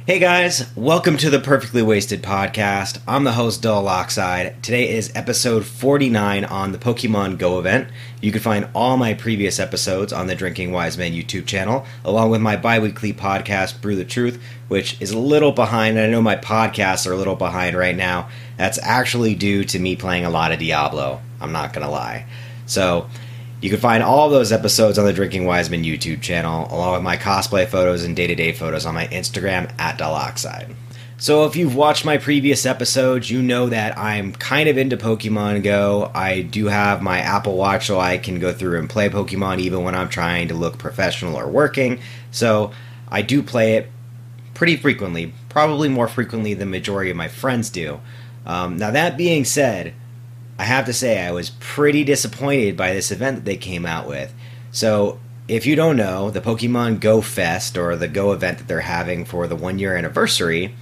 Hey guys, welcome to the Perfectly Wasted podcast. I'm the host, Dull Oxide. Today is episode 49 on the Pokemon Go event. You can find all my previous episodes on the Drinking Wise Men YouTube channel, along with my bi-weekly podcast, Brew the Truth, which is a little behind. I know my podcasts are a little behind right now. That's actually due to me playing a lot of Diablo. I'm not going to lie. So you can find all of those episodes on the Drinking Wise Men YouTube channel, along with my cosplay photos and day-to-day photos on my Instagram, @DullOxide. So if you've watched my previous episodes, you know that I'm kind of into Pokemon Go. I do have my Apple Watch so I can go through and play Pokemon even when I'm trying to look professional or working. So I do play it pretty frequently, probably more frequently than the majority of my friends do. Now that being said, I have to say I was pretty disappointed by this event that they came out with. So, if you don't know, the Pokemon Go Fest, or the Go event that they're having for the 1-year anniversary,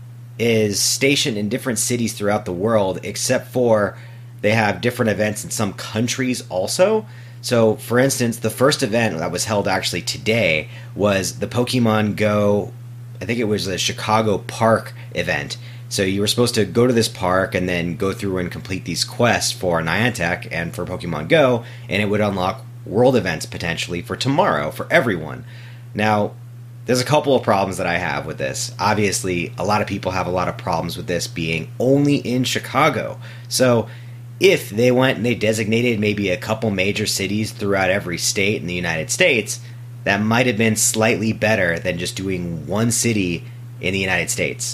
is stationed in different cities throughout the world, except for they have different events in some countries also. So, for instance, the first event that was held actually today was the Pokemon Go, I think it was the Chicago Park event. So you were supposed to go to this park and then go through and complete these quests for Niantic and for Pokemon Go, and it would unlock world events potentially for tomorrow for everyone. Now, there's a couple of problems that I have with this. Obviously, a lot of people have a lot of problems with this being only in Chicago. So if they went and they designated maybe a couple major cities throughout every state in the United States, that might have been slightly better than just doing one city in the United States.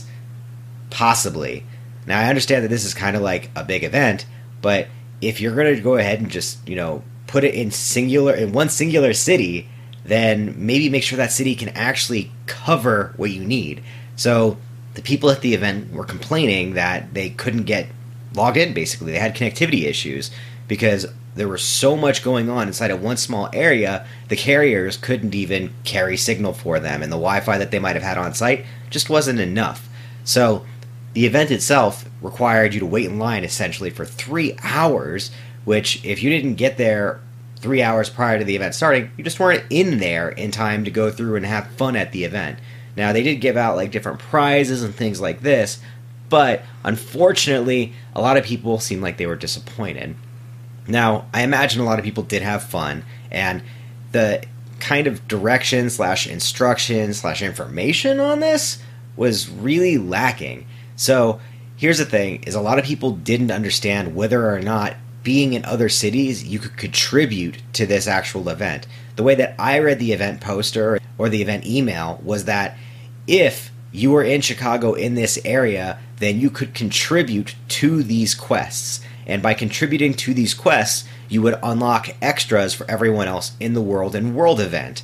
Possibly. Now, I understand that this is kind of like a big event, but if you're going to go ahead and just, put it in one singular city, then maybe make sure that city can actually cover what you need. So the people at the event were complaining that they couldn't get logged in, basically. They had connectivity issues because there was so much going on inside of one small area, the carriers couldn't even carry signal for them, and the Wi-Fi that they might have had on site just wasn't enough. So the event itself required you to wait in line essentially for 3 hours, which if you didn't get there 3 hours prior to the event starting, you just weren't in there in time to go through and have fun at the event. Now, they did give out like different prizes and things like this, but unfortunately, a lot of people seemed like they were disappointed. Now, I imagine a lot of people did have fun, and the kind of direction / instruction / information on this was really lacking. So here's the thing, is a lot of people didn't understand whether or not being in other cities you could contribute to this actual event. The way that I read the event poster or the event email was that if you were in Chicago in this area, then you could contribute to these quests. And by contributing to these quests, you would unlock extras for everyone else in the world and world event.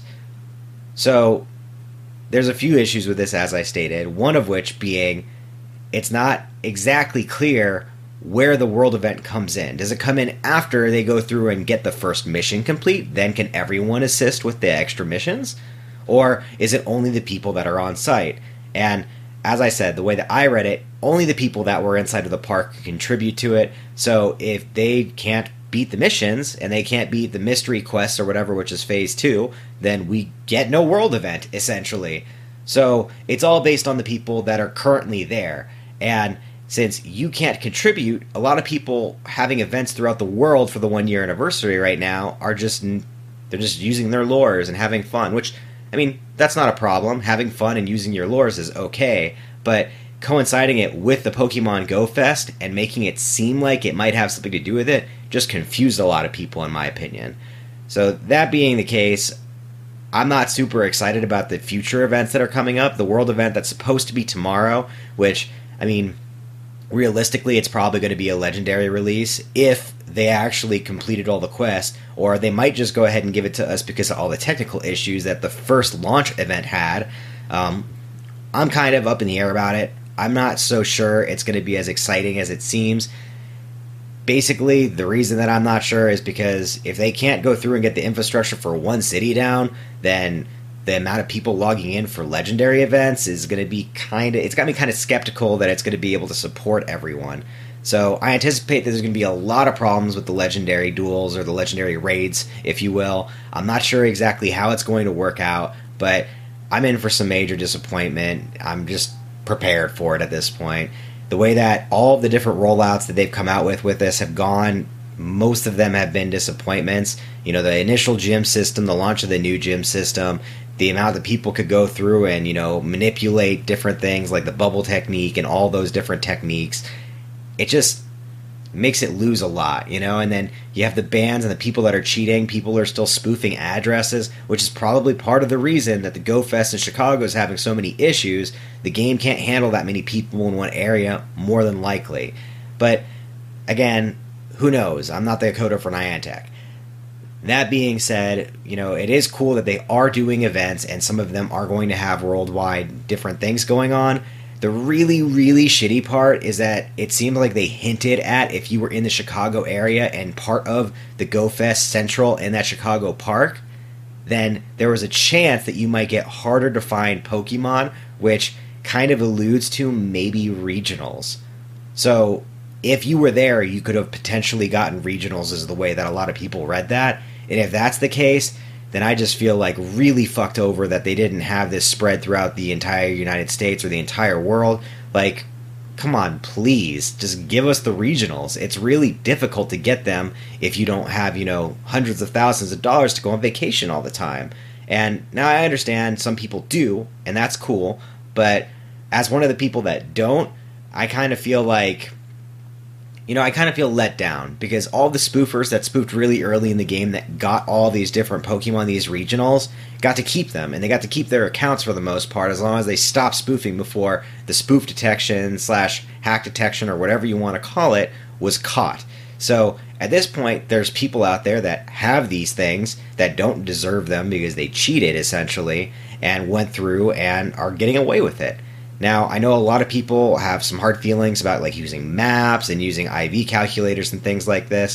So there's a few issues with this, as I stated, one of which being it's not exactly clear where the world event comes in. Does it come in after they go through and get the first mission complete? Then can everyone assist with the extra missions? Or is it only the people that are on site? And as I said, the way that I read it, only the people that were inside of the park can contribute to it. So if they can't beat the missions and they can't beat the mystery quests or whatever, which is phase 2, then we get no world event, essentially. So it's all based on the people that are currently there. And since you can't contribute, a lot of people having events throughout the world for the 1-year anniversary right now are they're just using their lures and having fun, which, I mean, that's not a problem. Having fun and using your lures is okay, but coinciding it with the Pokemon Go Fest and making it seem like it might have something to do with it just confused a lot of people, in my opinion. So that being the case, I'm not super excited about the future events that are coming up. The world event that's supposed to be tomorrow, which, I mean, realistically, it's probably going to be a legendary release if they actually completed all the quests, or they might just go ahead and give it to us because of all the technical issues that the first launch event had. I'm kind of up in the air about it. I'm not so sure it's going to be as exciting as it seems. Basically, the reason that I'm not sure is because if they can't go through and get the infrastructure for one city down, then the amount of people logging in for legendary events is going to be it's got me kind of skeptical that it's going to be able to support everyone. So I anticipate that there's going to be a lot of problems with the legendary duels or the legendary raids, if you will. I'm not sure exactly how it's going to work out, but I'm in for some major disappointment. I'm just prepared for it at this point. The way that all of the different rollouts that they've come out with this have gone, most of them have been disappointments. You know, the initial gym system, the launch of the new gym system, the amount that people could go through and, you know, manipulate different things like the bubble technique and all those different techniques. It just makes it lose a lot, you know, and then you have the bans and the people that are cheating. People are still spoofing addresses, which is probably part of the reason that the Go Fest in Chicago is having so many issues. The game can't handle that many people in one area, more than likely. But again, who knows? I'm not the coder for Niantic. That being said, you know, it is cool that they are doing events, and some of them are going to have worldwide different things going on. The really, really shitty part is that it seemed like they hinted at if you were in the Chicago area and part of the Go Fest Central in that Chicago park, then there was a chance that you might get harder to find Pokemon, which kind of alludes to maybe regionals. So if you were there, you could have potentially gotten regionals, is the way that a lot of people read that. And if that's the case, then I just feel like really fucked over that they didn't have this spread throughout the entire United States or the entire world. Like, come on, please, just give us the regionals. It's really difficult to get them if you don't have, you know, hundreds of thousands of dollars to go on vacation all the time. And now I understand some people do, and that's cool, but as one of the people that don't, I kind of feel like, you know, I kind of feel let down because all the spoofers that spoofed really early in the game that got all these different Pokemon, these regionals, got to keep them, and they got to keep their accounts for the most part as long as they stopped spoofing before the spoof detection / hack detection or whatever you want to call it was caught. So at this point, there's people out there that have these things that don't deserve them because they cheated essentially and went through and are getting away with it. Now, I know a lot of people have some hard feelings about like using maps and using IV calculators and things like this,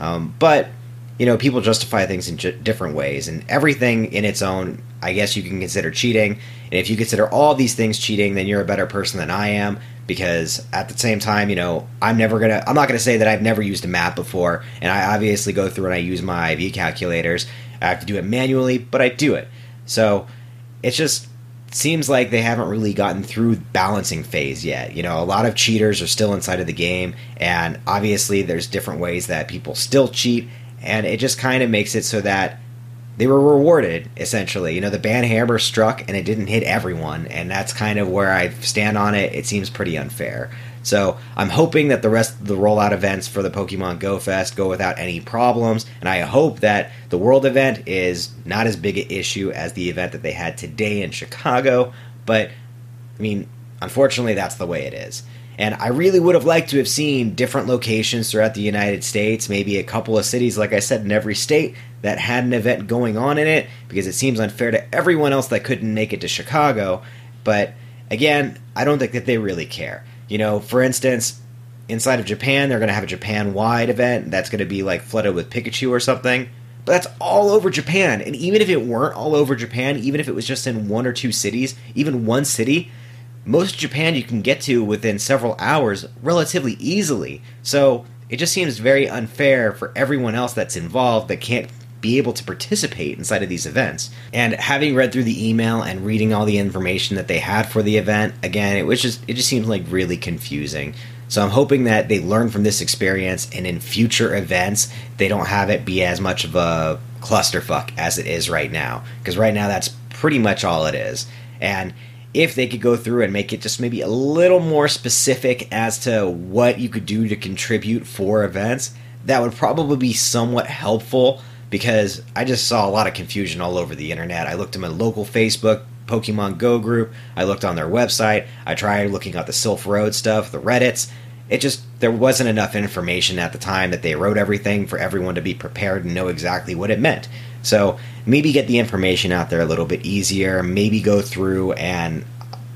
but you know, people justify things in different ways, and everything in its own, I guess you can consider cheating. And if you consider all these things cheating, then you're a better person than I am, because at the same time, you know, I'm not gonna say that I've never used a map before, and I obviously go through and I use my IV calculators. I have to do it manually, but I do it. So it's just seems like they haven't really gotten through balancing phase yet. You know, a lot of cheaters are still inside of the game, and obviously there's different ways that people still cheat, and it just kind of makes it so that they were rewarded, essentially. You know, the ban hammer struck, and it didn't hit everyone, and that's kind of where I stand on it. It seems pretty unfair. So I'm hoping that the rest of the rollout events for the Pokemon Go Fest go without any problems, and I hope that the World event is not as big an issue as the event that they had today in Chicago, but, I mean, unfortunately that's the way it is. And I really would have liked to have seen different locations throughout the United States, maybe a couple of cities, like I said, in every state that had an event going on in it, because it seems unfair to everyone else that couldn't make it to Chicago. But, again, I don't think that they really care. You know, for instance, inside of Japan, they're going to have a Japan-wide event that's going to be like flooded with Pikachu or something. But that's all over Japan. And even if it weren't all over Japan, even if it was just in one or two cities, even one city, most of Japan you can get to within several hours relatively easily. So it just seems very unfair for everyone else that's involved that can't be able to participate inside of these events. And having read through the email and reading all the information that they had for the event, again, it just seems like really confusing. So I'm hoping that they learn from this experience, and in future events they don't have it be as much of a clusterfuck as it is right now, because right now that's pretty much all it is. And if they could go through and make it just maybe a little more specific as to what you could do to contribute for events, that would probably be somewhat helpful, because I just saw a lot of confusion all over the internet. I looked at my local Facebook Pokemon Go group, I looked on their website, I tried looking at the Sylph Road stuff, the Reddits. There wasn't enough information at the time that they wrote everything for everyone to be prepared and know exactly what it meant. So maybe get the information out there a little bit easier, maybe go through and,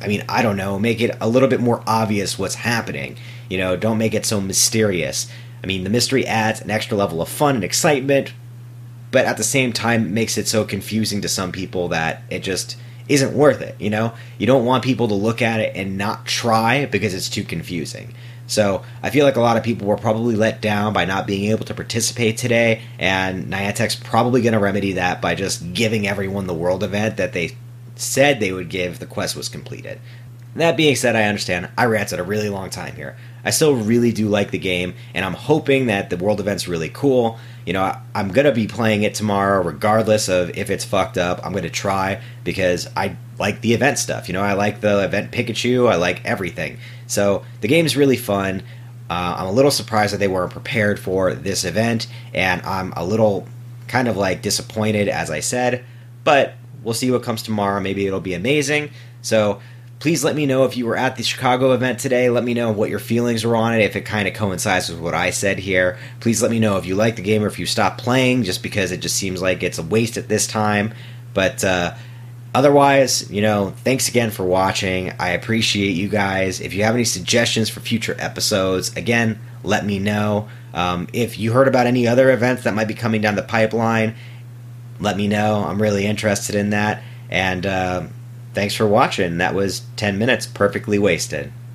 I don't know, make it a little bit more obvious what's happening. You know, don't make it so mysterious. The mystery adds an extra level of fun and excitement, but at the same time it makes it so confusing to some people that it just isn't worth it, you know? You don't want people to look at it and not try because it's too confusing. So I feel like a lot of people were probably let down by not being able to participate today, and Niantic's probably going to remedy that by just giving everyone the World event that they said they would give the quest was completed. That being said, I understand. I ranted a really long time here. I still really do like the game, and I'm hoping that the world event's really cool. I'm going to be playing it tomorrow regardless of if it's fucked up. I'm going to try because I like the event stuff. I like the event Pikachu. I like everything. So the game's really fun. I'm a little surprised that they weren't prepared for this event, and I'm a little kind of disappointed, as I said, but we'll see what comes tomorrow. Maybe it'll be amazing. So please let me know if you were at the Chicago event today. Let me know what your feelings were on it, if it kind of coincides with what I said here. Please let me know if you like the game or if you stopped playing just because it just seems like it's a waste at this time. But otherwise, thanks again for watching. I appreciate you guys. If you have any suggestions for future episodes, again, let me know. If you heard about any other events that might be coming down the pipeline, let me know. I'm really interested in that. And thanks for watching. That was 10 minutes perfectly wasted.